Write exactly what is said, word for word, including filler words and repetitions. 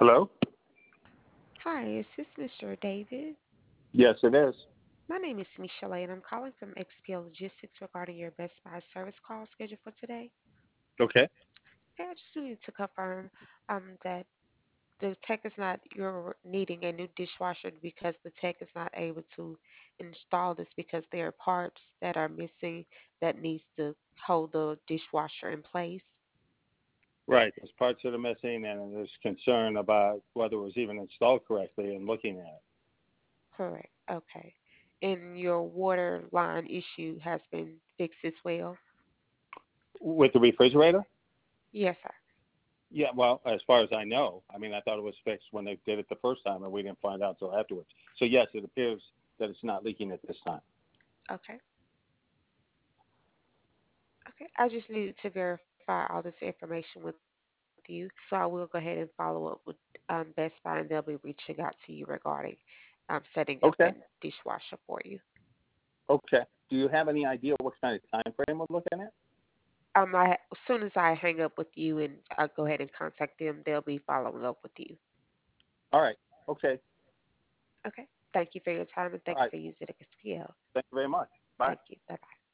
Hello? Hi, is this Mister David? Yes, it is. My name is Michelle, and I'm calling from X P L Logistics regarding your Best Buy service call scheduled for today. Okay. Hey, I just needed to confirm um, that the tech is not, you're needing a new dishwasher because the tech is not able to install this because there are parts that are missing that needs to hold the dishwasher in place. Right. There's parts that are missing, and there's concern about whether it was even installed correctly and looking at it. Correct. Okay. And your water line issue has been fixed as well? With the refrigerator? Yes, sir. Yeah, well, as far as I know, I mean, I thought it was fixed when they did it the first time, and we didn't find out until afterwards. So, yes, it appears that it's not leaking at this time. Okay. Okay, I just needed to verify all this information with you, so I will go ahead and follow up with um, Best Buy, and they'll be reaching out to you regarding um, setting up that Okay. dishwasher for you. Okay. Do you have any idea what kind of time frame we're looking at? Um, I, as soon as I hang up with you and I'll go ahead and contact them, they'll be following up with you. All right. Okay. Okay, thank you for your time and All thank you right. for using X P L. Thank you very much. Bye. Thank you. Bye bye.